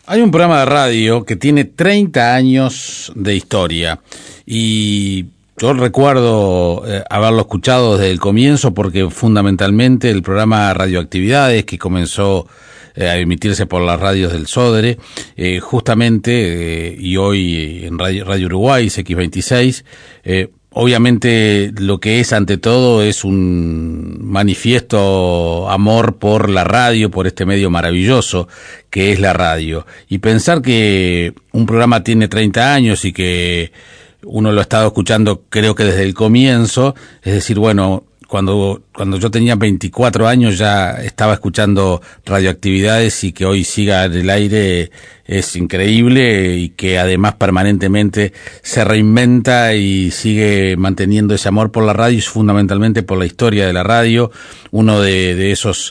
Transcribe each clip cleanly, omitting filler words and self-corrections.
Hay un programa de radio que tiene 30 años de historia y yo recuerdo haberlo escuchado desde el comienzo porque fundamentalmente el programa Radioactividades, que comenzó a emitirse por las radios del Sodre, justamente, y hoy en Radio Uruguay, X26, obviamente lo que es ante todo es un manifiesto amor por la radio, por este medio maravilloso que es la radio. Y pensar que un programa tiene 30 años y que uno lo ha estado escuchando creo que desde el comienzo, es decir, bueno, cuando yo tenía 24 años ya estaba escuchando Radioactividades y que hoy siga en el aire es increíble y que además permanentemente se reinventa y sigue manteniendo ese amor por la radio y fundamentalmente por la historia de la radio. Uno de esos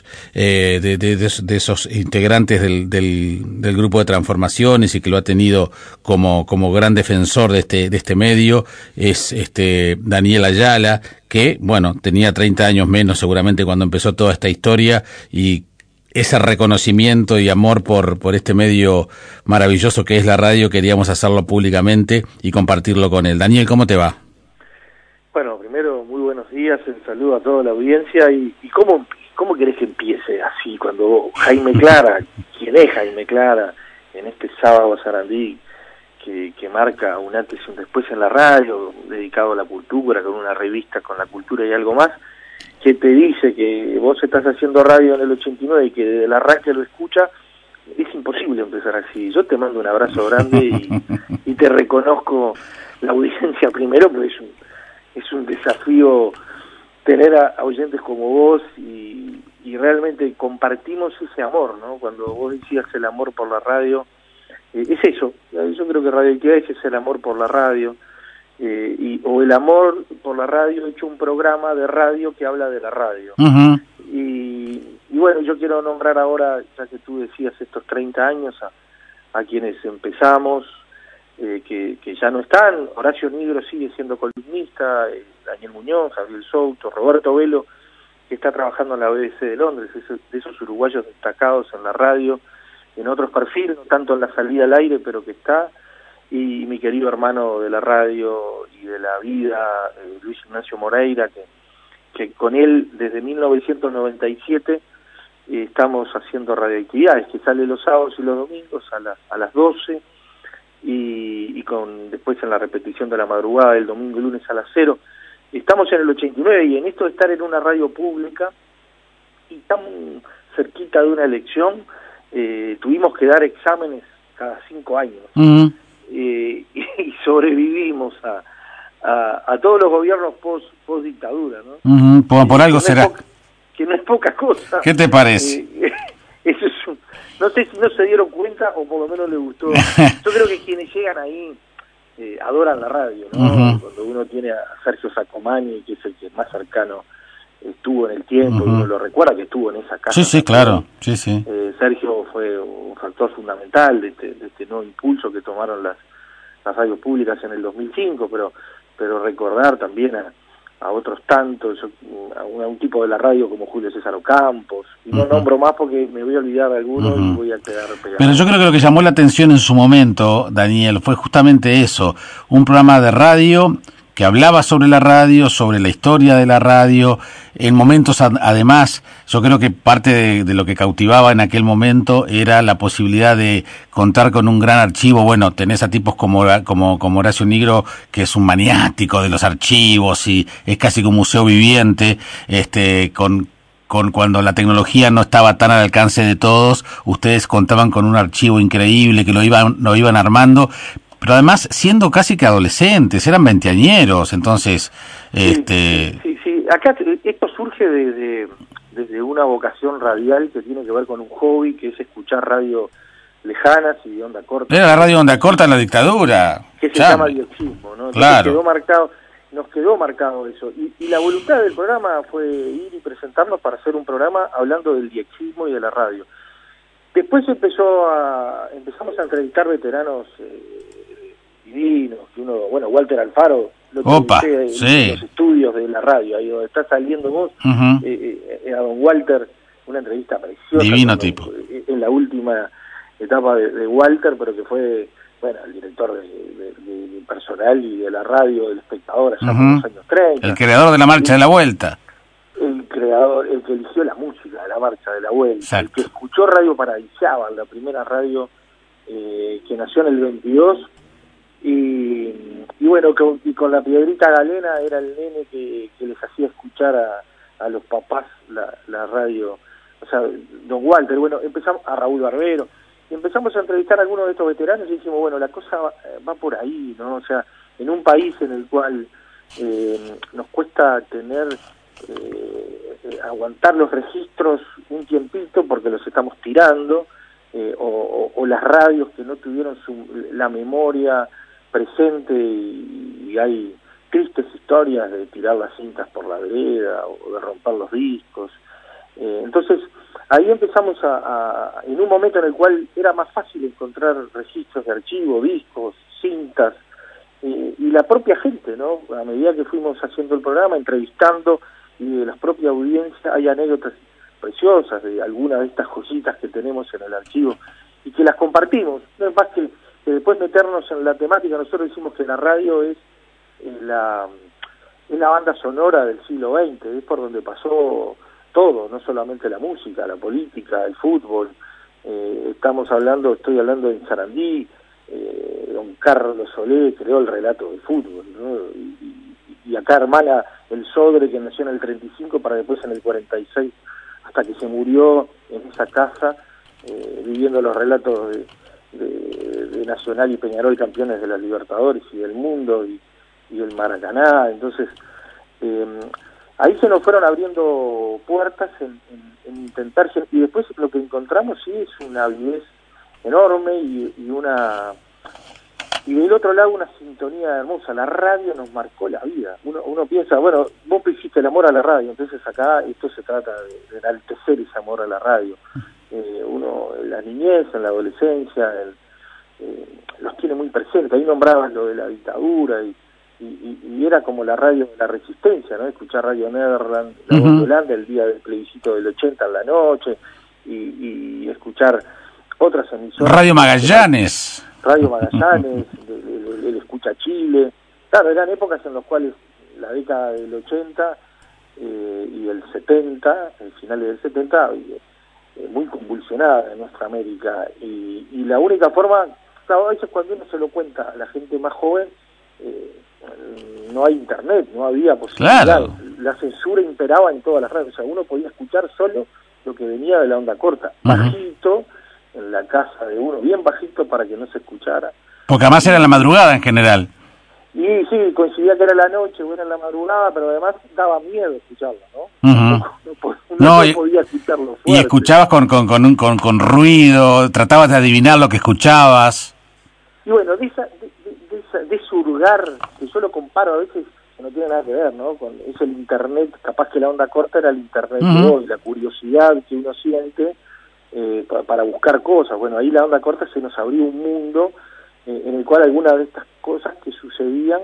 integrantes del grupo de transformaciones y que lo ha tenido como gran defensor de este medio es Daniel Ayala, que bueno, tenía 30 años menos seguramente cuando empezó toda esta historia, y ese reconocimiento y amor por este medio maravilloso que es la radio, queríamos hacerlo públicamente y compartirlo con él. Daniel, ¿cómo te va? Bueno, primero, muy buenos días, un saludo a toda la audiencia. ¿Y cómo querés que empiece así? Cuando Jaime Clara, ¿quién es Jaime Clara? En este sábado a Sarandí, que marca un antes y un después en la radio, dedicado a la cultura, con una revista con la cultura y algo más, que te dice que vos estás haciendo radio en el 89 y que desde el arranque lo escucha, es imposible empezar así. Yo te mando un abrazo grande y te reconozco la audiencia primero, porque es un desafío tener a oyentes como vos y realmente compartimos ese amor, ¿no? Cuando vos decías el amor por la radio, es eso. Yo creo que Radioactividades es el amor por la radio, o el amor por la radio hecho un programa de radio que habla de la radio. Uh-huh. Y bueno, yo quiero nombrar ahora, ya que tú decías estos 30 años, a quienes empezamos, que ya no están. Horacio Nigro sigue siendo columnista, Daniel Muñoz, Javier Souto, Roberto Velo, que está trabajando en la BBC de Londres, de esos uruguayos destacados en la radio, en otros perfiles, no tanto en la salida al aire, pero que está, y mi querido hermano de la radio y de la vida, Luis Ignacio Moreira, que con él desde 1997 estamos haciendo Radioactividades, que sale los sábados y los domingos a las 12, y después en la repetición de la madrugada del domingo y lunes a las 0. Estamos en el 89, y en esto de estar en una radio pública y tan cerquita de una elección, tuvimos que dar exámenes cada 5 años. Uh-huh. Y sobrevivimos a todos los gobiernos post dictadura, ¿no? Uh-huh. Por algo será. Que no es poca cosa. ¿Qué te parece? Eso es no sé si no se dieron cuenta o por lo menos les gustó. Yo creo que quienes llegan ahí adoran la radio, ¿no? Uh-huh. Cuando uno tiene a Sergio Sacomani, que es el que más cercano estuvo en el tiempo, uh-huh, y uno lo recuerda que estuvo en esa casa. Sí, claro. Sí. Sergio fue un factor fundamental de este nuevo impulso que tomaron las radios públicas en el 2005, pero recordar también a otros tantos, a un tipo de la radio como Julio César Ocampos, y no, uh-huh, nombro más porque me voy a olvidar de algunos, uh-huh, y voy a quedar pegado. Pero yo creo que lo que llamó la atención en su momento, Daniel, fue justamente eso, un programa de radio que hablaba sobre la radio, sobre la historia de la radio, en momentos además, yo creo que parte de lo que cautivaba en aquel momento era la posibilidad de contar con un gran archivo. Bueno, tenés a tipos como Horacio Nigro, que es un maniático de los archivos y es casi como un museo viviente, con cuando la tecnología no estaba tan al alcance de todos, ustedes contaban con un archivo increíble que lo iban armando. Pero además, siendo casi que adolescentes, eran veinteañeros, entonces... Sí. Acá esto surge desde una vocación radial que tiene que ver con un hobby, que es escuchar radio lejanas y de onda corta. Era la radio de onda corta en la dictadura. Que se llama diexismo, ¿no? Claro. Nos quedó marcado eso. Y la voluntad del programa fue ir y presentarnos para hacer un programa hablando del diexismo y de la radio. Después empezamos a entrevistar veteranos divinos, que Walter Alfaro, sí, los estudios de la radio, ahí donde está saliendo vos, uh-huh, a don Walter, una entrevista preciosa. Divino tipo. En la última etapa de Walter, pero que fue, bueno, el director de personal y de la radio, del Espectador, allá por los años 30. El creador de la Marcha de la Vuelta. El creador, el que eligió la música de la Marcha de la Vuelta. Exacto. El que escuchó Radio Paradisábal, la primera radio que nació en el 22, y bueno, con la Piedrita Galena era el nene que les hacía escuchar a los papás la radio, o sea, don Walter. Bueno, empezamos a Raúl Barbero, y empezamos a entrevistar a algunos de estos veteranos y dijimos, bueno, la cosa va por ahí, ¿no? O sea, en un país en el cual nos cuesta tener, aguantar los registros un tiempito porque los estamos tirando, o las radios que no tuvieron la memoria presente, y hay tristes historias de tirar las cintas por la vereda o de romper los discos. Entonces ahí empezamos en un momento en el cual era más fácil encontrar registros de archivo, discos, cintas, y la propia gente, ¿no? A medida que fuimos haciendo el programa, entrevistando, y de la propia audiencia hay anécdotas preciosas de algunas de estas joyitas que tenemos en el archivo y que las compartimos. No es más que después meternos en la temática. Nosotros decimos que la radio es la banda sonora del siglo XX, es por donde pasó todo, no solamente la música, la política, el fútbol. Estoy hablando en Sarandí, don Carlos Solé creó el relato del fútbol, ¿no? Y acá hermana el Sodre, que nació en el 35 para después en el 46, hasta que se murió en esa casa, viviendo los relatos de Nacional y Peñarol, campeones de las Libertadores y del mundo, y el Maracaná. Entonces ahí se nos fueron abriendo puertas en intentar, y después lo que encontramos sí es una avidez enorme y del otro lado una sintonía hermosa. La radio nos marcó la vida. Uno piensa, bueno, vos hiciste el amor a la radio, entonces acá esto se trata de enaltecer ese amor a la radio. Uno en la niñez, en la adolescencia, los tiene muy presentes. Ahí nombrabas lo de la dictadura y era como la radio de la resistencia, ¿no? Escuchar Radio Nederland, la voz de Holanda, el día del plebiscito del 80 en la noche, y escuchar otras emisoras. Radio Magallanes, el Escucha Chile. Claro, eran épocas en las cuales la década del 80 y el 70, el finales del 70, muy convulsionada en nuestra América, y la única forma, claro, a veces cuando uno se lo cuenta a la gente más joven, no hay internet, no había posibilidad. Claro. La censura imperaba en todas las radios, o sea, uno podía escuchar solo lo que venía de la onda corta, bajito, en la casa de uno, bien bajito para que no se escuchara. Porque además era en la madrugada en general. Y sí, coincidía que era la noche o era en la madrugada, pero además daba miedo escucharlo, ¿no? No podía escucharlo fuerte. Y escuchabas con ruido, tratabas de adivinar lo que escuchabas. Y bueno, de ese hurgar, que yo lo comparo a veces, que no tiene nada que ver, ¿no? Es el internet, capaz que la onda corta era el internet de hoy, la curiosidad que uno siente para buscar cosas. Bueno, ahí la onda corta se nos abrió un mundo en el cual algunas de estas cosas que sucedían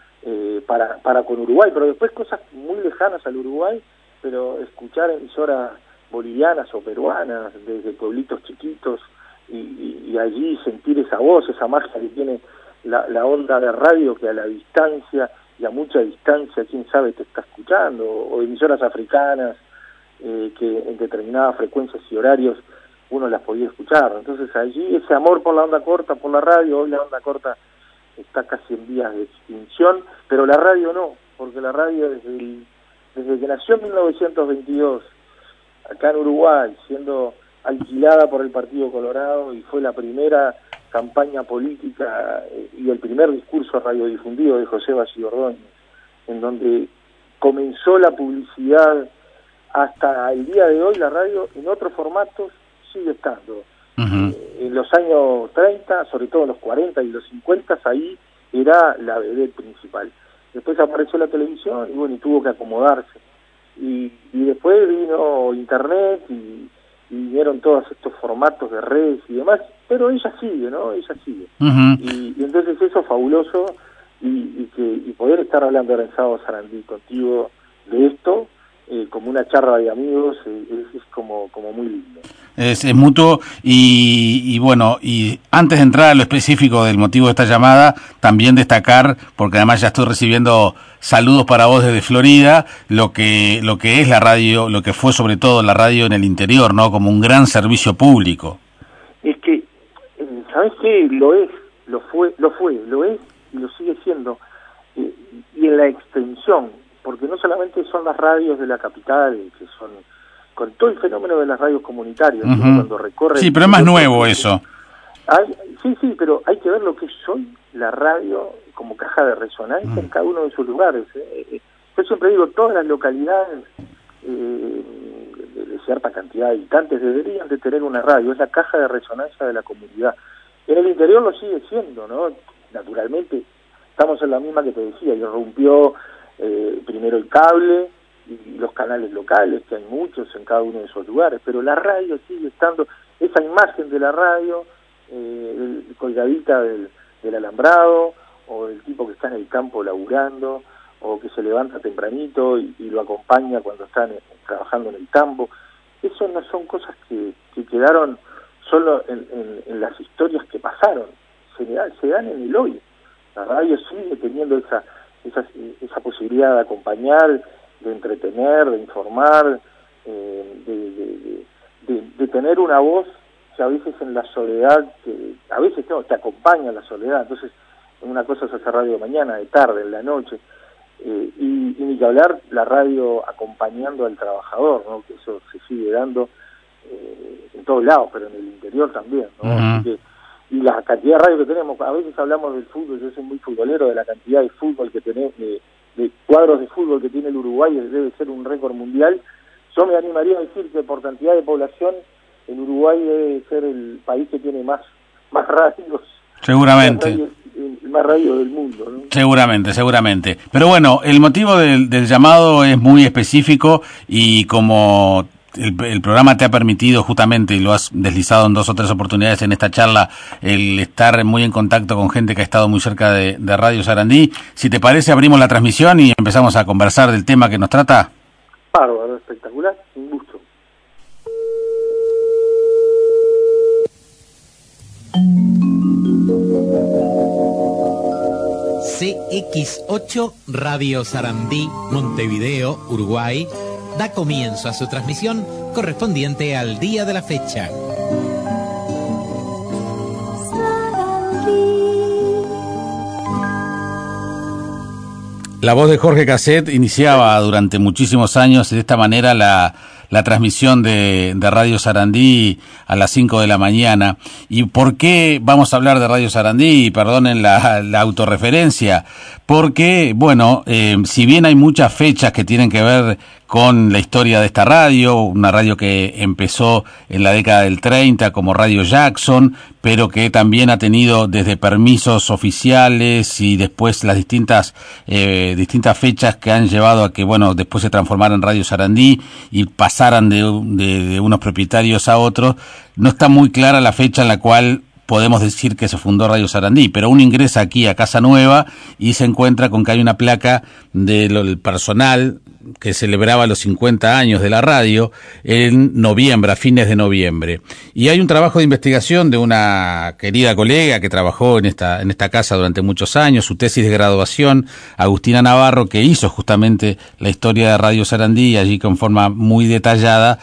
para con Uruguay, pero después cosas muy lejanas al Uruguay, pero escuchar emisoras bolivianas o peruanas desde pueblitos chiquitos y allí sentir esa voz, esa magia que tiene la onda de radio, que a la distancia y a mucha distancia, quién sabe, te está escuchando, o emisoras africanas que en determinadas frecuencias y horarios uno las podía escuchar. Entonces allí ese amor por la onda corta, por la radio. Hoy la onda corta está casi en vías de extinción, pero la radio no, porque la radio desde que nació en 1922 acá en Uruguay, siendo alquilada por el Partido Colorado, y fue la primera campaña política y el primer discurso radiodifundido de José Bassi Ordóñez, en donde comenzó la publicidad. Hasta el día de hoy la radio en otros formatos sigue estando. En los años 30, sobre todo en los 40 y los 50, ahí era la vedette principal. Después apareció la televisión y bueno, y tuvo que acomodarse. Y después vino internet y vinieron todos estos formatos de redes y demás, pero ella sigue, ¿no? Ella sigue. Y entonces eso es fabuloso, y poder estar hablando ahora en Sábado Sarandí contigo de esto, como una charla de amigos, es como muy lindo. es mutuo y bueno, y antes de entrar a lo específico del motivo de esta llamada, también destacar, porque además ya estoy recibiendo saludos para vos desde Florida, lo que es la radio, lo que fue sobre todo la radio en el interior, ¿no? Como un gran servicio público. Es que, ¿sabés qué? Lo es, lo es y lo sigue siendo. Y en la extensión, porque no solamente son las radios de la capital, que son con todo el fenómeno de las radios comunitarias, cuando recorre... Sí, pero es más nuevo eso. Sí, pero hay que ver lo que es hoy la radio como caja de resonancia en cada uno de sus lugares. Yo siempre digo, todas las localidades de cierta cantidad de habitantes deberían de tener una radio, es la caja de resonancia de la comunidad. En el interior lo sigue siendo, ¿no? Naturalmente, estamos en la misma que te decía, irrumpió primero el cable y los canales locales, que hay muchos en cada uno de esos lugares, pero la radio sigue estando, esa imagen de la radio, colgadita del alambrado, o del tipo que está en el campo laburando, o que se levanta tempranito y lo acompaña cuando están trabajando en el campo. Eso no son cosas que quedaron solo en las historias que pasaron, se dan en el hoy. La radio sigue teniendo esa posibilidad de acompañar, de entretener, de informar, de tener una voz que a veces en la soledad, a veces te acompaña en la soledad. Entonces, una cosa es hacer radio de mañana, de tarde, en la noche, y ni que hablar la radio acompañando al trabajador, ¿no? Que eso se sigue dando en todos lados, pero en el interior también, ¿no? Así que, y la cantidad de radio que tenemos, a veces hablamos del fútbol, yo soy muy futbolero, de la cantidad de fútbol que tenemos, de cuadros de fútbol que tiene el Uruguay, debe ser un récord mundial. Yo me animaría a decir que por cantidad de población el Uruguay debe ser el país que tiene más radios. Seguramente. Más radio del mundo, ¿no? Seguramente. Pero bueno, el motivo del llamado es muy específico y como el programa te ha permitido justamente, y lo has deslizado en 2 o 3 oportunidades en esta charla, el estar muy en contacto con gente que ha estado muy cerca de Radio Sarandí, si te parece abrimos la transmisión y empezamos a conversar del tema que nos trata. Bárbaro, espectacular, un gusto. CX8 Radio Sarandí, Montevideo, Uruguay, da comienzo a su transmisión correspondiente al día de la fecha. La voz de Jorge Casset iniciaba durante muchísimos años de esta manera la transmisión de Radio Sarandí a las 5 de la mañana. ¿Y por qué vamos a hablar de Radio Sarandí? Perdonen la autorreferencia. Porque, bueno, si bien hay muchas fechas que tienen que ver con la historia de esta radio, una radio que empezó en la década del 30 como Radio Jackson, pero que también ha tenido desde permisos oficiales y después las distintas fechas que han llevado a que, bueno, después se transformara en Radio Sarandí y pasaran de unos propietarios a otros. No está muy clara la fecha en la cual podemos decir que se fundó Radio Sarandí, pero uno ingresa aquí a Casa Nueva y se encuentra con que hay una placa del personal que celebraba los 50 años de la radio en noviembre, a fines de noviembre. Y hay un trabajo de investigación de una querida colega que trabajó en esta casa durante muchos años, su tesis de graduación, Agustina Navarro, que hizo justamente la historia de Radio Sarandí, y allí con forma muy detallada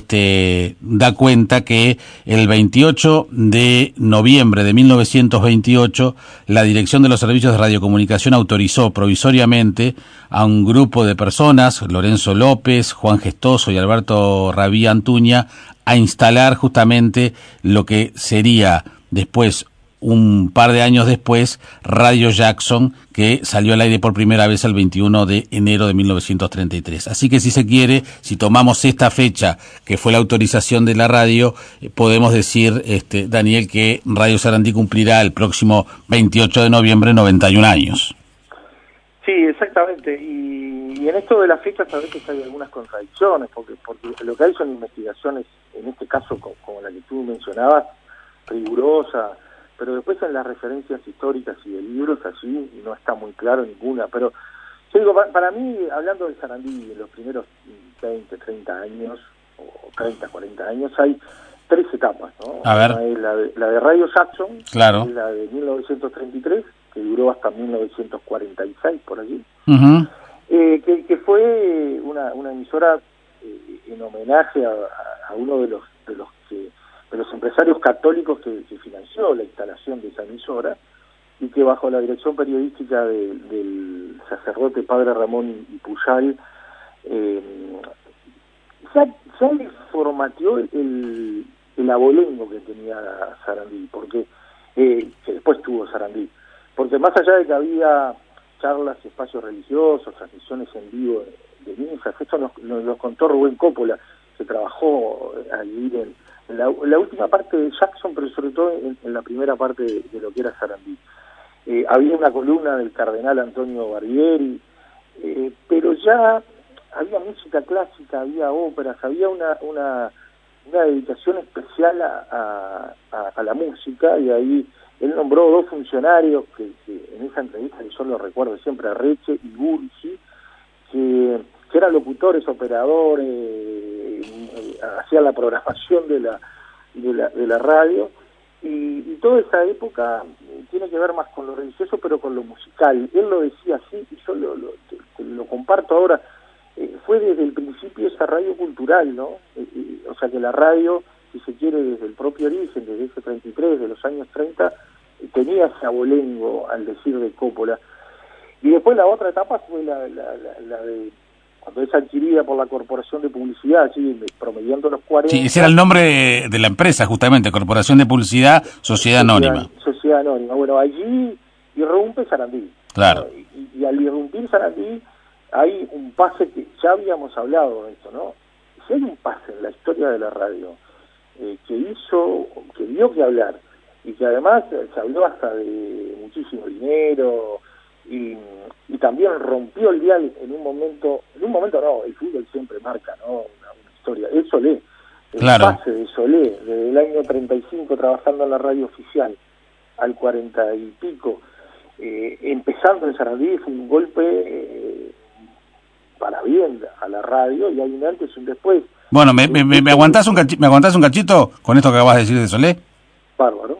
da cuenta que el 28 de noviembre de 1928 la Dirección de los Servicios de Radiocomunicación autorizó provisoriamente a un grupo de personas, Lorenzo López, Juan Gestoso y Alberto Rabí Antuña, a instalar justamente lo que sería después, un par de años después, Radio Jackson, que salió al aire por primera vez el 21 de enero de 1933. Así que si se quiere, si tomamos esta fecha, que fue la autorización de la radio, podemos decir, Daniel, que Radio Sarandí cumplirá el próximo 28 de noviembre 91 años. Sí, exactamente, y en esto de las fechas a veces hay algunas contradicciones, porque lo que hay son investigaciones, en este caso como la que tú mencionabas, rigurosa, pero después en las referencias históricas y de libros allí no está muy claro ninguna, pero yo digo, para mí, hablando de Sarandí, en los primeros 20, 30 años, o 30, 40 años, hay 3 etapas, ¿no? A ver. Una es la de Radio Jackson, Claro. la de 1933, que duró hasta 1946, por allí, que fue una emisora en homenaje a uno de los empresarios católicos que financió la instalación de esa emisora, y que bajo la dirección periodística del sacerdote padre Ramón Ipuyal, ya le formateó el abolengo que tenía Sarandí, porque que después tuvo Sarandí, porque más allá de que había charlas y espacios religiosos, transmisiones en vivo de misas, esto nos contó Rubén Coppola, que trabajó allí en la última parte de Jackson, pero sobre todo en la primera parte de lo que era Sarandí. Había una columna del cardenal Antonio Barbieri, pero ya había música clásica, había óperas, había una dedicación especial a la música, y ahí él nombró 2 funcionarios que en esa entrevista, que yo lo recuerdo siempre, a Reche y Burgi, que eran locutores, operadores, hacían la programación de la radio, y toda esa época tiene que ver más con lo religioso, pero con lo musical. Él lo decía así, y yo lo comparto ahora. Fue desde el principio esa radio cultural, ¿no? O sea que la radio, si se quiere, desde el propio origen, desde ese 33, de los años 30, tenía ese abolengo, al decir de Coppola. Y después la otra etapa fue la de cuando es adquirida por la Corporación de Publicidad, así promediando los 40. Sí, ese era el nombre de la empresa, justamente, Corporación de Publicidad, Sociedad Anónima. Sociedad Anónima. Bueno, allí irrumpe Sarandí. Claro. Y al irrumpir Sarandí, hay un pase que ya habíamos hablado de esto, ¿no? Si hay un pase en la historia de la radio que dio que hablar, y que además se habló hasta de muchísimo dinero, y también rompió el dial en un momento no, el fútbol siempre marca, ¿no? Una historia. Es Solé, el pase de Solé, desde el año 35 trabajando en la radio oficial al 40 y pico, empezando en Sarandí, fue un golpe para bien a la radio, y hay un antes y un después. Bueno, ¿me aguantás un cachito con esto que acabas de decir de Solé? Bárbaro.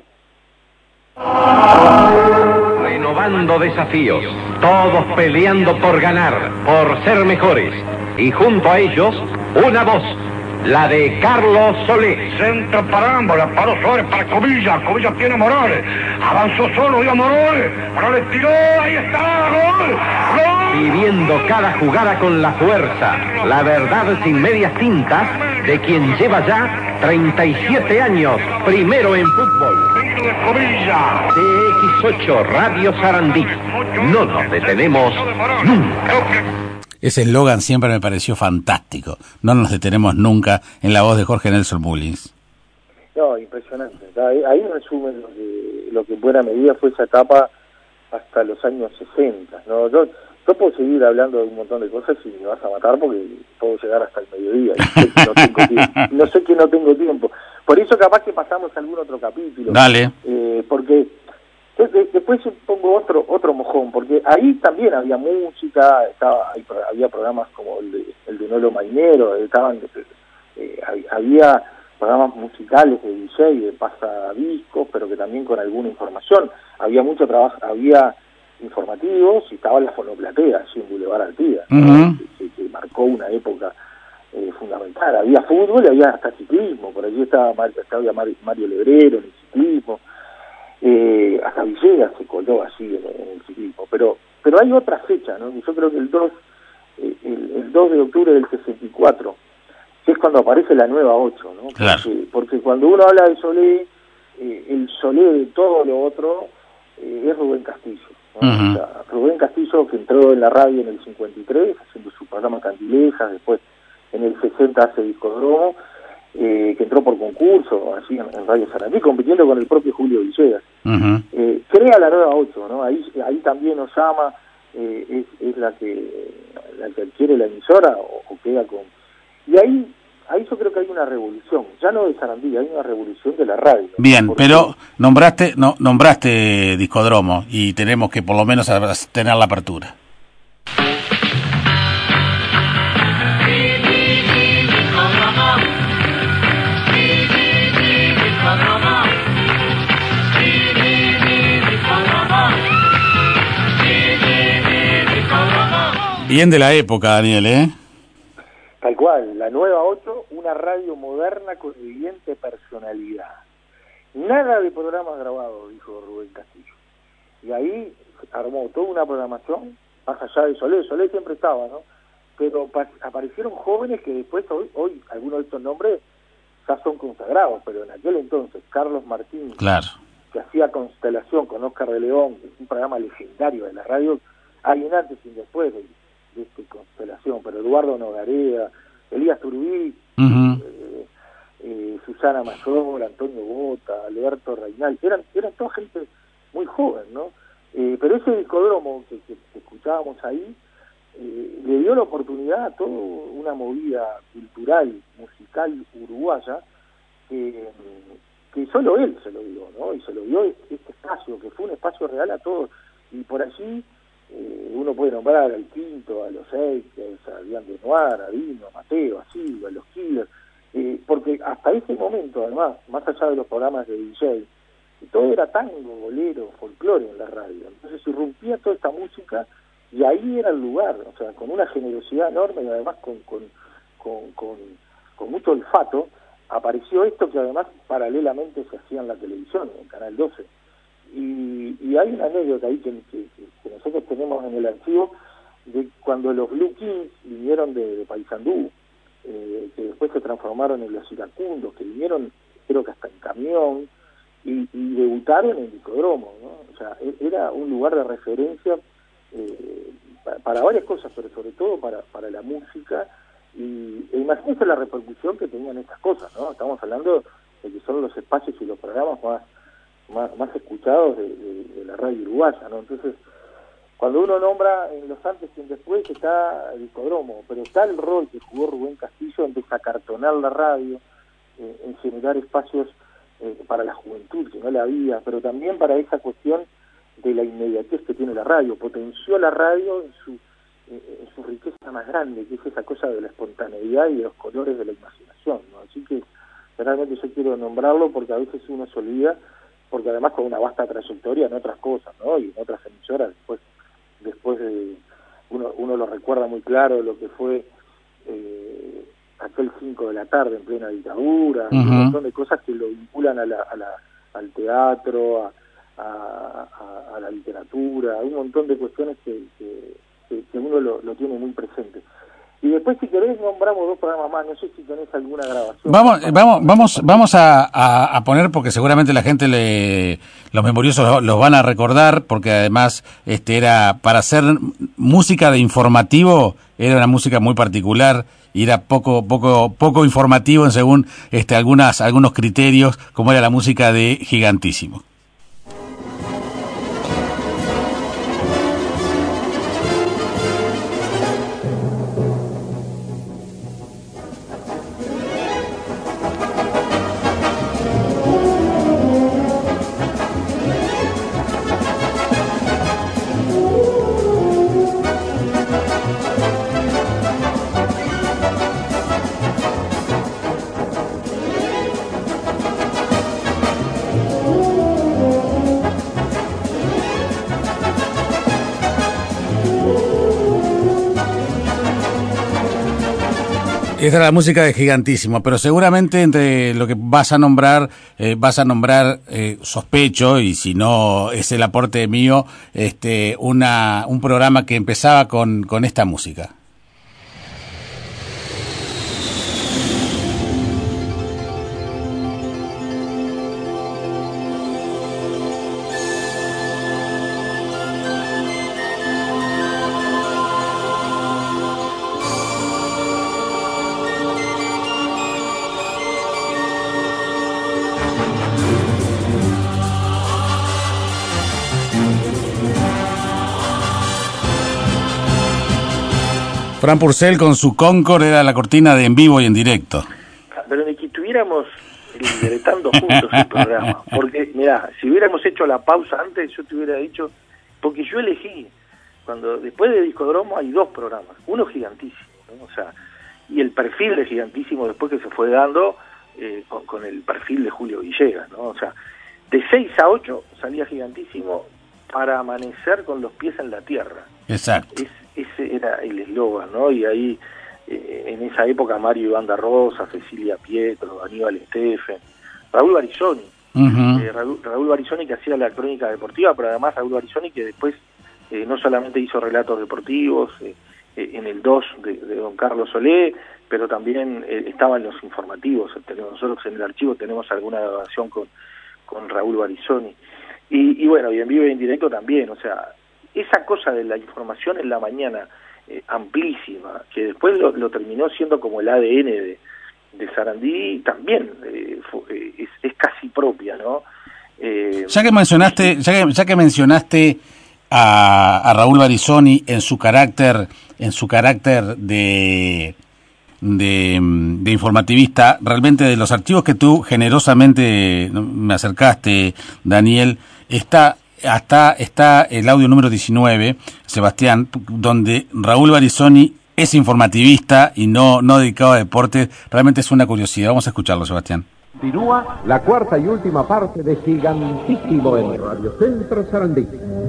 Renovando desafíos, todos peleando por ganar, por ser mejores, y junto a ellos, una voz, la de Carlos Solé. Centro para ambos, paró Suárez para Cobilla tiene Morales, avanzó solo, dio Morales tiró, ahí está, gol. Viviendo cada jugada con la fuerza, la verdad sin medias tintas, de quien lleva ya 37 años, primero en fútbol. De Cobilla. TX8 Radio Sarandí, no nos detenemos nunca. Ese eslogan siempre me pareció fantástico. No nos detenemos nunca, en la voz de Jorge Nelson Mullins. No, impresionante. Ahí resumen lo que en buena medida fue esa etapa hasta los años 60. ¿No? Yo puedo seguir hablando de un montón de cosas y me vas a matar porque puedo llegar hasta el mediodía. No sé que no tengo tiempo. Por eso capaz que pasamos a algún otro capítulo. Dale. Porque después pongo otro mojón, porque ahí también había música, había programas como el de Nolo Mainero, había programas musicales de DJ, de pasadiscos, pero que también con alguna información. Había mucho trabajo, había informativos, y estaba la fonoplatea, así en Boulevard Artigas, que marcó una época fundamental. Había fútbol y había hasta ciclismo, por allí estaba Mario Lebrero en el ciclismo. Hasta Villegas se coló así en el ciclismo, pero hay otra fecha, ¿no? Yo creo que el 2 de octubre del 64, que es cuando aparece la nueva 8, ¿no? Claro. Porque cuando uno habla de Solé, el Solé de todo lo otro es Rubén Castillo, ¿no? O sea, Rubén Castillo, que entró en la radio en el 53 haciendo su programa Candilejas, después en el 60 hace Discodromo, que entró por concurso así en Radio Sarandí, compitiendo con el propio Julio Villegas. Crea la nueva 8, ¿no? Ahí también Osama es la que adquiere la emisora o queda con... Y ahí yo creo que hay una revolución, ya no de Sarandí, hay una revolución de la radio. Bien, pero nombraste Discodromo y tenemos que por lo menos tener la apertura. Bien de la época, Daniel, ¿eh? Tal cual, la nueva 8, una radio moderna con evidente personalidad. Nada de programas grabados, dijo Rubén Castillo. Y ahí armó toda una programación, más allá de Solé siempre estaba, ¿no? Pero aparecieron jóvenes que después, hoy algunos de estos nombres ya son consagrados, pero en aquel entonces, Carlos Martín, claro, que hacía Constelación con Óscar de León, que es un programa legendario de la radio, hay un antes y un después de Constelación, pero Eduardo Nogareda, Elías Turbí, Susana Mayor, Antonio Bota, Alberto Reinal, eran toda gente muy joven, ¿no? Pero ese discodromo que escuchábamos ahí le dio la oportunidad a toda una movida cultural, musical uruguaya que solo él se lo dio, ¿no? Y se lo dio este espacio, que fue un espacio real a todos. Y por allí uno puede nombrar al Quinto, a los Eichers, a Diane Noir, a Dino, a Mateo, a Silva, a los Killers, porque hasta ese momento, además, más allá de los programas de DJ, todo era tango, bolero, folclore en la radio. Entonces irrumpía toda esta música y ahí era el lugar, o sea, con una generosidad enorme y además con mucho olfato, apareció esto que además paralelamente se hacía en la televisión, en Canal 12. Y hay una anécdota ahí que nosotros tenemos en el archivo de cuando los Blue Kings vinieron de Paysandú, que después se transformaron en los iracundos, que vinieron creo que hasta en camión, y debutaron en Discodromo, ¿no? O sea, era un lugar de referencia para varias cosas, pero sobre todo para la música, e imagínense la repercusión que tenían estas cosas, ¿no? Estamos hablando de que son los espacios y los programas más escuchados de la radio uruguaya, ¿no? Entonces, cuando uno nombra en los antes y en después está el Discodromo, pero está el rol que jugó Rubén Castillo en desacartonar la radio, en generar espacios para la juventud, que no la había, pero también para esa cuestión de la inmediatez que tiene la radio. Potenció la radio en su riqueza más grande, que es esa cosa de la espontaneidad y de los colores de la imaginación, ¿no? Así que realmente yo quiero nombrarlo porque a veces uno se olvida, porque además con una vasta trayectoria en otras cosas, ¿no? Y en otras emisoras, después de uno lo recuerda muy claro lo que fue aquel 5 de la tarde en plena dictadura, un montón de cosas que lo vinculan al teatro, a la literatura, un montón de cuestiones que uno lo tiene muy presente. Y después, si querés, nombramos 2 programas más. No sé si tenés alguna grabación. Vamos a poner, porque seguramente la gente, los memoriosos los van a recordar, porque además era para hacer música de informativo, era una música muy particular y era poco informativo en según algunos criterios, como era la música de Gigantísimo. Esa es la música de Gigantísimo, pero seguramente entre lo que vas a nombrar sospecho, y si no es el aporte mío, un programa que empezaba con esta música. Fran Purcell con su Concord era la cortina de En Vivo y en Directo. Pero ni que estuviéramos libretando juntos el programa. Porque, mirá, si hubiéramos hecho la pausa antes, yo te hubiera dicho, porque yo elegí, después de Discodromo hay 2 programas, uno Gigantísimo, ¿no? O sea, y el perfil de Gigantísimo después que se fue dando con el perfil de Julio Villegas, ¿no? O sea, de 6 a 8 salía Gigantísimo para amanecer con los pies en la tierra. Exacto. ese era el eslogan, ¿no? Y ahí, en esa época, Mario Iván Rosa, Cecilia Pietro, Aníbal Steffen, Raúl Barizoni, Raúl Barizoni, que hacía la crónica deportiva, pero además Raúl Barizoni, que después no solamente hizo relatos deportivos en el 2 de don Carlos Solé, pero también estaba en los informativos. Nosotros en el archivo tenemos alguna grabación con Raúl Barizoni. Y bueno, y en vivo y en directo también, o sea, esa cosa de la información en la mañana, amplísima, que después lo terminó siendo como el ADN de Sarandí, también es casi propia, ¿no? Ya que mencionaste a Raúl Barizoni en su carácter de informativista, realmente de los archivos que tú generosamente me acercaste, Daniel, está el audio número 19, Sebastián, donde Raúl Barizoni es informativista y no dedicado a deportes. Realmente es una curiosidad. Vamos a escucharlo, Sebastián. Continúa la cuarta y última parte de Gigantísimo en Radio Centro Sarandí.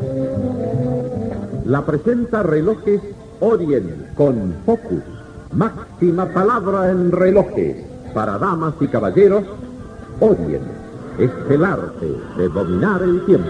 La presenta Relojes Orient con Focus. Máxima palabra en relojes. Para damas y caballeros, Orient es el arte de dominar el tiempo.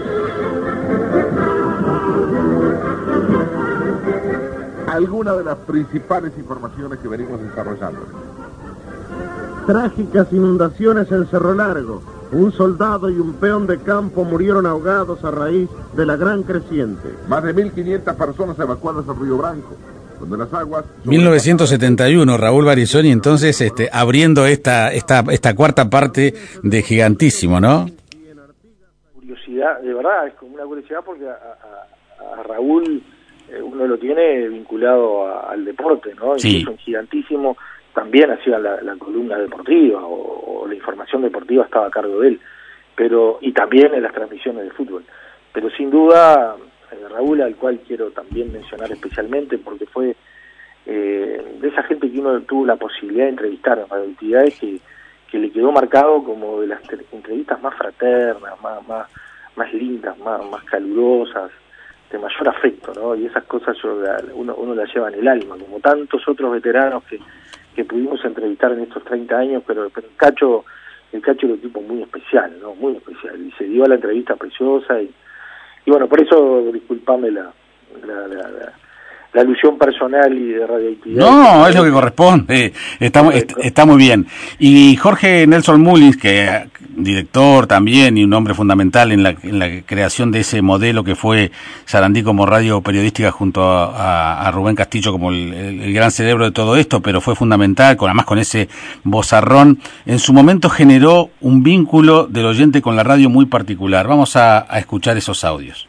Algunas de las principales informaciones que venimos desarrollando. Trágicas inundaciones en Cerro Largo. Un soldado y un peón de campo murieron ahogados a raíz de la gran creciente. Más de 1.500 personas evacuadas al Río Branco, donde las aguas... 1971, Raúl Barizoni, entonces, abriendo esta cuarta parte de Gigantísimo, ¿no? Curiosidad, de verdad, es como una curiosidad porque a Raúl uno lo tiene vinculado al deporte, ¿no? Sí. Incluso en Gigantísimo también hacía la columna deportiva o la información deportiva estaba a cargo de él, y también en las transmisiones de fútbol. Pero sin duda, Raúl, al cual quiero también mencionar especialmente, porque fue de esa gente que uno tuvo la posibilidad de entrevistar en radioactividades, que le quedó marcado como de las entrevistas más fraternas, más lindas, más calurosas, de mayor afecto, ¿no? Y esas cosas uno las lleva en el alma, como tantos otros veteranos que pudimos entrevistar en estos 30 años, pero el Cacho era un tipo muy especial, ¿no? Muy especial, y se dio a la entrevista preciosa, y bueno, por eso disculpame la alusión personal y de radioactividad. No, es lo que corresponde, está muy bien. Y Jorge Nelson Mullins, que director también y un hombre fundamental en la creación de ese modelo que fue Sarandí como radio periodística junto a Rubén Castillo como el gran cerebro de todo esto, pero fue fundamental, además con ese vozarrón, en su momento generó un vínculo del oyente con la radio muy particular. Vamos a escuchar esos audios.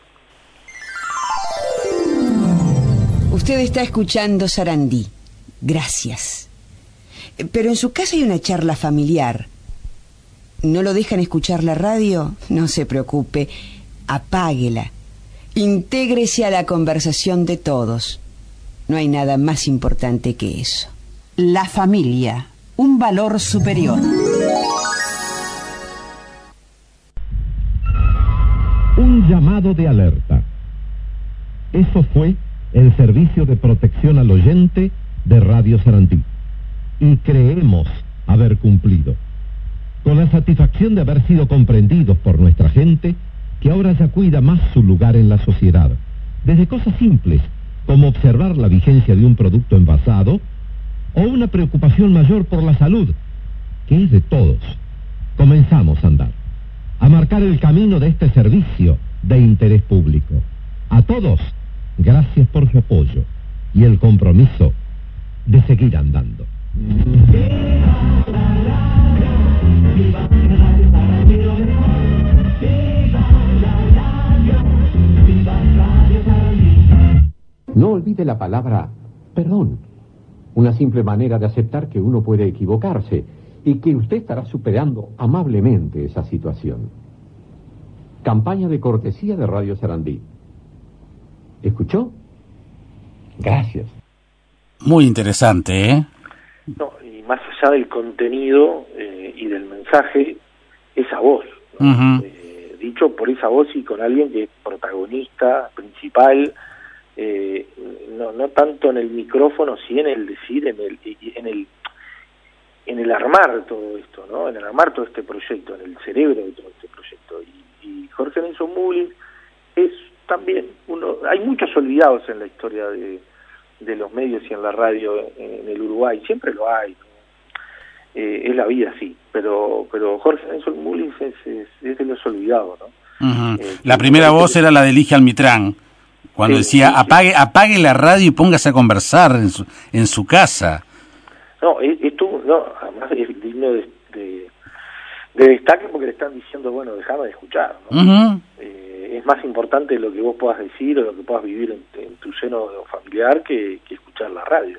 Usted está escuchando Sarandí. Gracias. Pero en su casa hay una charla familiar. ¿No lo dejan escuchar la radio? No se preocupe. Apáguela. Intégrese a la conversación de todos. No hay nada más importante que eso. La familia, un valor superior. Un llamado de alerta. Eso fue el servicio de protección al oyente de Radio Sarandí. Y creemos haber cumplido. Con la satisfacción de haber sido comprendidos por nuestra gente, que ahora ya cuida más su lugar en la sociedad. Desde cosas simples, como observar la vigencia de un producto envasado, o una preocupación mayor por la salud, que es de todos. Comenzamos a andar, a marcar el camino de este servicio de interés público. A todos, gracias por su apoyo y el compromiso de seguir andando. No olvide la palabra perdón. Una simple manera de aceptar que uno puede equivocarse y que usted estará superando amablemente esa situación. Campaña de cortesía de Radio Sarandí. ¿Escuchó? Gracias. Muy interesante, ¿eh? No, y más allá del contenido y del mensaje, esa voz, ¿no? Uh-huh. Dicho por esa voz y con alguien que es protagonista, principal, no tanto en el micrófono, sí en el decir, en el armar todo esto, ¿no? En el armar todo este proyecto, en el cerebro de todo este proyecto. Y Jorge Nelson Mullins es también hay muchos olvidados en la historia de los medios y en la radio en el Uruguay, siempre lo hay, ¿no? Es la vida, sí, pero Jorge Nelson Mullins es de los olvidados, ¿no? Uh-huh. La primera voz era la de Ligia Almitrán, cuando decía, apague la radio y póngase a conversar en su casa. No, además es digno de destaque porque le están diciendo, bueno, déjame de escuchar, ¿no? Uh-huh. Es más importante lo que vos puedas decir o lo que puedas vivir en tu seno familiar que escuchar la radio.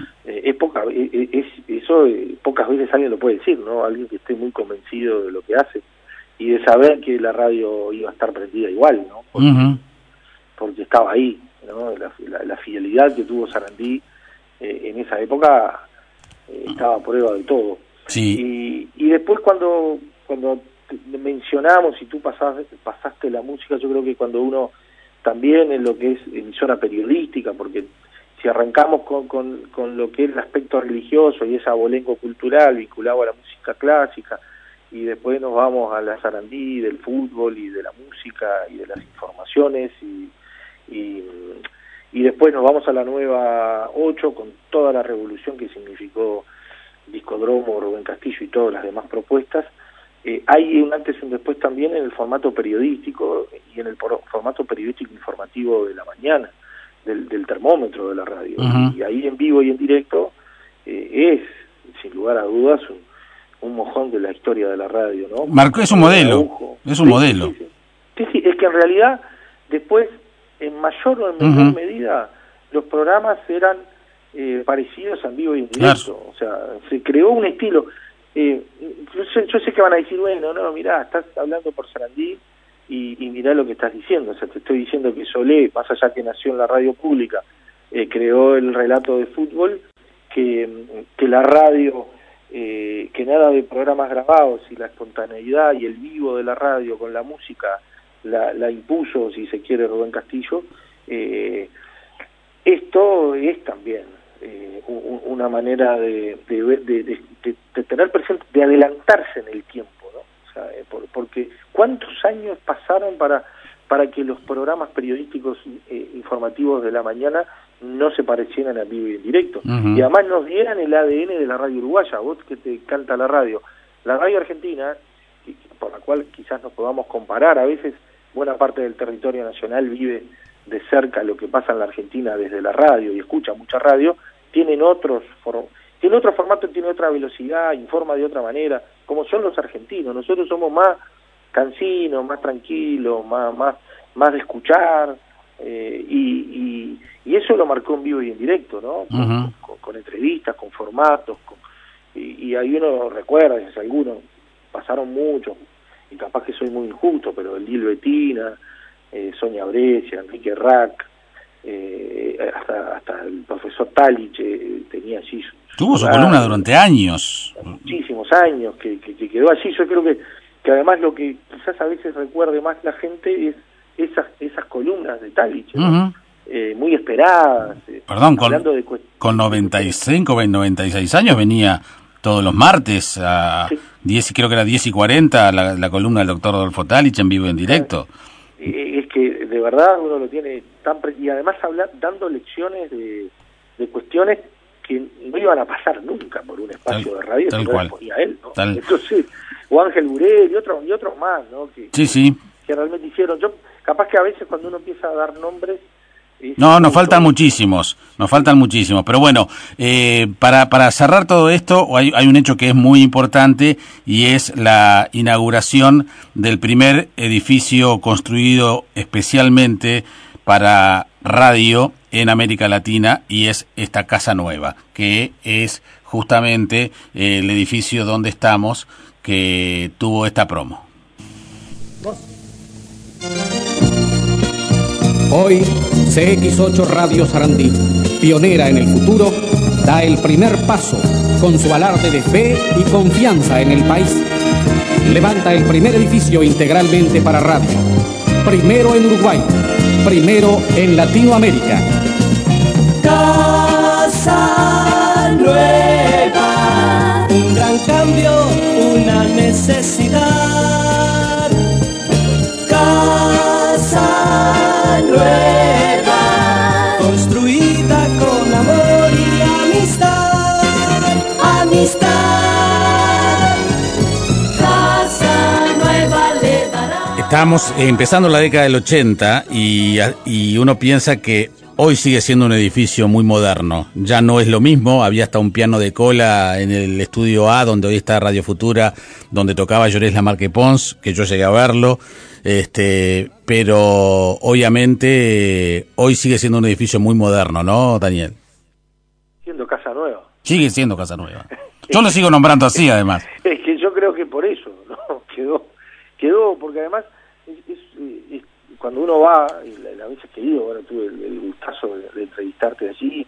Pocas veces alguien lo puede decir, ¿no? Alguien que esté muy convencido de lo que hace y de saber que la radio iba a estar prendida igual, ¿no? Porque estaba ahí, ¿no? La fidelidad que tuvo Sarandí en esa época estaba a prueba de todo. Sí. Y después cuando mencionamos y tú pasaste la música, yo creo que cuando uno también en lo que es emisora periodística, porque si arrancamos con lo que es el aspecto religioso y ese abolengo cultural vinculado a la música clásica, y después nos vamos a la Sarandí del fútbol y de la música y de las informaciones y después nos vamos a la nueva 8 con toda la revolución que significó Discodromo, Rubén Castillo y todas las demás propuestas. Hay un antes y un después también en el formato periodístico y en el formato periodístico informativo de la mañana, del termómetro de la radio. Uh-huh. Y ahí en vivo y en directo es, sin lugar a dudas, un mojón de la historia de la radio, ¿no? Marcó, es un modelo, es un modelo. Sí, es que en realidad después, en mayor o en menor medida, los programas eran parecidos en vivo y en directo. Claro. O sea, se creó un estilo. Yo sé que van a decir, bueno, no, mirá, estás hablando por Sarandí y mirá lo que estás diciendo. O sea, te estoy diciendo que Solé, más allá que nació en la radio pública, creó el relato de fútbol, que la radio, que nada de programas grabados y la espontaneidad y el vivo de la radio con la música la impuso, si se quiere, Rubén Castillo. Esto es también una manera de tener presente, de adelantarse en el tiempo, ¿no? O sea, porque ¿cuántos años pasaron para que los programas periodísticos informativos de la mañana no se parecieran a vivo y en directo? Uh-huh. Y además nos dieran el ADN de la radio uruguaya, vos que te canta la radio argentina, por la cual quizás nos podamos comparar, a veces buena parte del territorio nacional vive de cerca lo que pasa en la Argentina desde la radio y escucha mucha radio, tiene otro formato, tiene otra velocidad, informa de otra manera, como son los argentinos. Nosotros somos más cansinos, más tranquilos, más de escuchar, y eso lo marcó en vivo y en directo, ¿no? Uh-huh. Con entrevistas, con formatos, y ahí uno recuerda, algunos pasaron muchos, y capaz que soy muy injusto, pero el Lil Betina, Sonia Brescia, Enrique Rack, hasta el profesor Talich tenía allí tuvo su columna durante años, muchísimos años, que quedó allí. Yo creo que además lo que quizás a veces recuerde más la gente es esas columnas de Talich, ¿no? Uh-huh. Muy esperadas. Perdón, con 96 años venía todos los martes a 10, creo que era 10:40 la columna del doctor Rodolfo Talich en vivo y en directo. Es que de verdad uno lo tiene y además dando lecciones de cuestiones que no iban a pasar nunca por un espacio de radio, tal cual. Ponía él, ¿no? Entonces, o Ángel Burel y otros más, ¿no? Que realmente hicieron. Yo capaz que a veces cuando uno empieza a dar nombres nos faltan muchísimos, pero bueno, para cerrar todo esto hay un hecho que es muy importante y es la inauguración del primer edificio construido especialmente para radio en América Latina, y es esta Casa Nueva, que es justamente el edificio donde estamos, que tuvo esta promo. Hoy, CX8 Radio Sarandí, pionera en el futuro, da el primer paso con su alarde de fe y confianza en el país. Levanta el primer edificio integralmente para radio. Primero en Uruguay, primero en Latinoamérica. Casa nueva, un gran cambio, una necesidad. Casa nueva, construida con amor y amistad. Amistad, casa nueva le dará. Estamos empezando la década del 80 y uno piensa que hoy sigue siendo un edificio muy moderno. Ya no es lo mismo. Había hasta un piano de cola en el estudio A, donde hoy está Radio Futura, donde tocaba Llorés Lamarque Pons, que yo llegué a verlo. Pero obviamente hoy sigue siendo un edificio muy moderno, ¿no, Daniel? Siendo Casa Nueva. Sigue siendo Casa Nueva. Yo lo sigo nombrando así, además. Es que yo creo que por eso, ¿no? Quedó, porque además es cuando uno va, y la vez que he ido, bueno, tuve el gustazo de entrevistarte allí,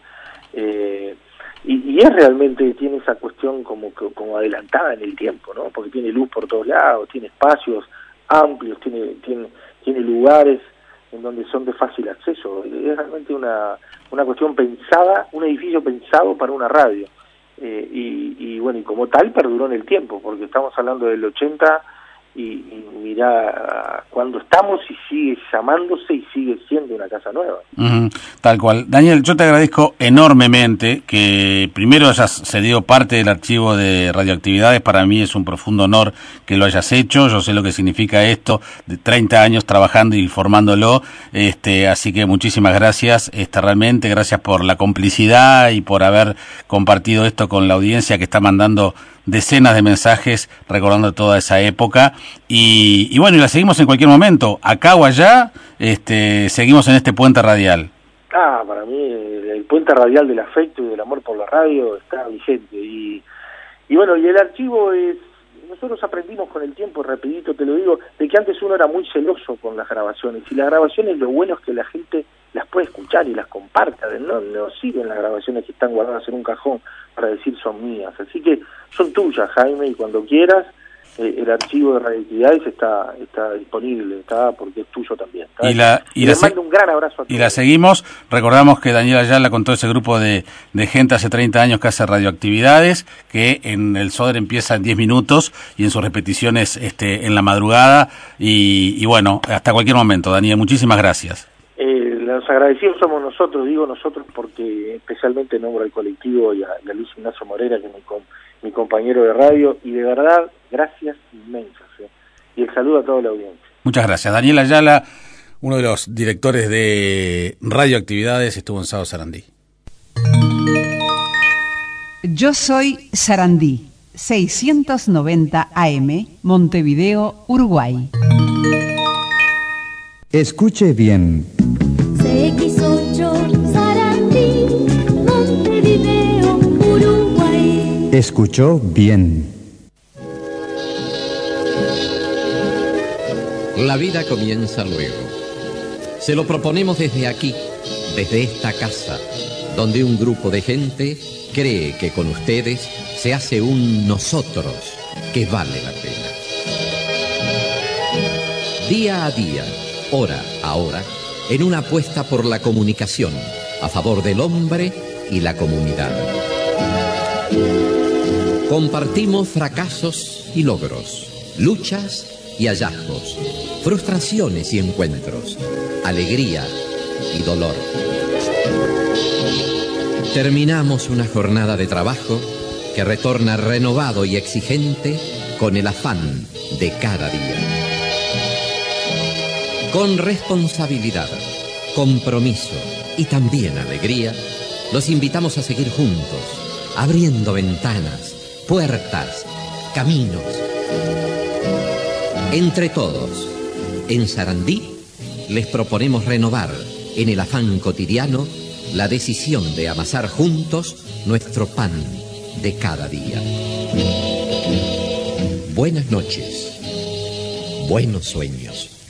y es realmente, tiene esa cuestión como adelantada en el tiempo, ¿no? Porque tiene luz por todos lados, tiene espacios amplios, tiene lugares en donde son de fácil acceso. Es realmente una cuestión pensada, un edificio pensado para una radio. Y bueno, y como tal perduró en el tiempo, porque estamos hablando del 80 y mirá cuando estamos y sigue llamándose y sigue siendo una casa nueva. Tal cual. Daniel, yo te agradezco enormemente que primero hayas cedido parte del archivo de radioactividades. Para mí es un profundo honor que lo hayas hecho. Yo sé lo que significa esto, de 30 años trabajando y formándolo, así que muchísimas gracias, realmente gracias por la complicidad y por haber compartido esto con la audiencia que está mandando decenas de mensajes recordando toda esa época y bueno, y la seguimos en cualquier momento, acá o allá, seguimos en este puente radial. Para mí el puente radial del afecto y del amor por la radio está vigente y bueno, y el archivo nosotros aprendimos con el tiempo, rapidito te lo digo, de que antes uno era muy celoso con las grabaciones, y las grabaciones lo bueno es que la gente las puede escuchar y las comparta, no siguen las grabaciones que están guardadas en un cajón para decir son mías, así que son tuyas, Jaime, y cuando quieras el archivo de radioactividades está disponible, porque es tuyo también. Y les mando un gran abrazo a todos. Y la seguimos, recordamos que Daniel Ayala con todo ese grupo de gente hace 30 años que hace radioactividades, que en el Soder empieza en 10 minutos y en sus repeticiones en la madrugada, y bueno, hasta cualquier momento. Daniel, muchísimas gracias. Los agradecidos somos nosotros, digo nosotros porque especialmente nombro al colectivo y a Luis Ignacio Morera, que es mi compañero de radio, y de verdad, gracias inmensas. Y el saludo a toda la audiencia. Muchas gracias. Daniel Ayala, uno de los directores de Radioactividades, estuvo en Sábado Sarandí. Yo soy Sarandí, 690 AM, Montevideo, Uruguay. Escuche bien. CX8 Sarandí, Montevideo, Uruguay. Escuchó bien. La vida comienza luego. Se lo proponemos desde aquí, desde esta casa, donde un grupo de gente cree que con ustedes se hace un nosotros que vale la pena. Día a día, hora a hora, en una apuesta por la comunicación, a favor del hombre y la comunidad. Compartimos fracasos y logros, luchas y hallazgos, frustraciones y encuentros, alegría y dolor. Terminamos una jornada de trabajo que retorna renovado y exigente con el afán de cada día. Con responsabilidad, compromiso y también alegría, los invitamos a seguir juntos, abriendo ventanas, puertas, caminos. Entre todos, en Sarandí, les proponemos renovar, en el afán cotidiano, la decisión de amasar juntos nuestro pan de cada día. Buenas noches, buenos sueños.